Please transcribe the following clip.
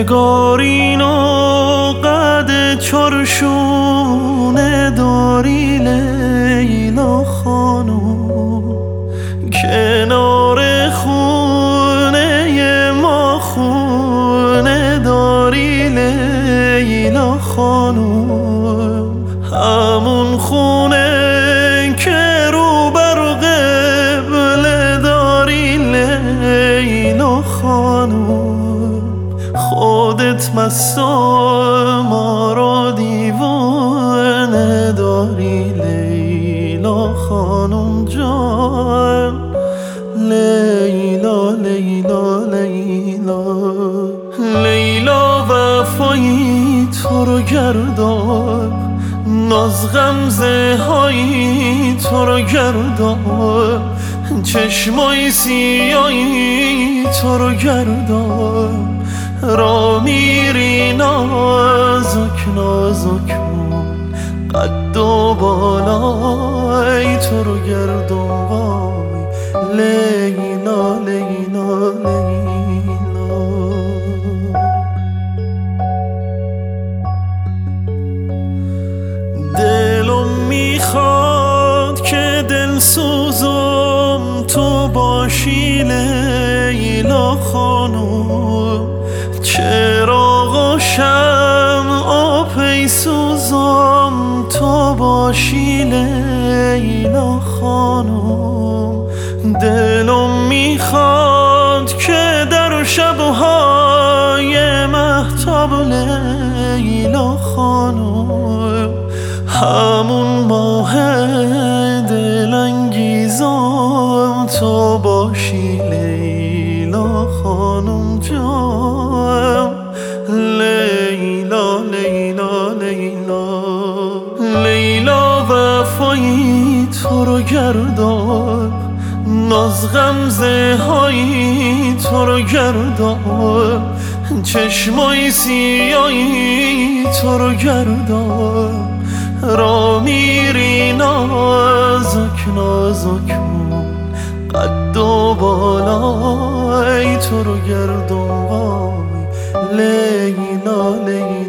نگارین و قد چارشونه داری لیلا خانم، کنار خونه ما خونه داری لیلا خانم، همون خونه که رو بر قبله داری لیلا خانم، خودت مست و ما رو دیوانه داری لیلا خانم جان. لیلا لیلا لیلا لیلا وفایی تو رو گردان، ناز غمزه هایی تو رو گردان، چشمای سیایی تو رو گردان، را میری نازک نازک قد و بالای تو رو گردان. وای لیلا لیلا لیلا، دلم میخواد که دل سوزم تو باشی لیلا خانم، چراغ و شمع پی سوزم تو باشی لیلا خانم، دلم میخواد که در شبهای مهتاب لیلا خانم، همون ماه دلانگیزم تو باشی لیلا خانم جان. لیلا لیلا لیلا لیلا وفایی تو رو گردان، ناز غمزه هایی تو رو گردان، چشمای سیایی تو رو گردان، را میری نازک نازک قد و بالای تو رو گردان. وای لیلا لیلا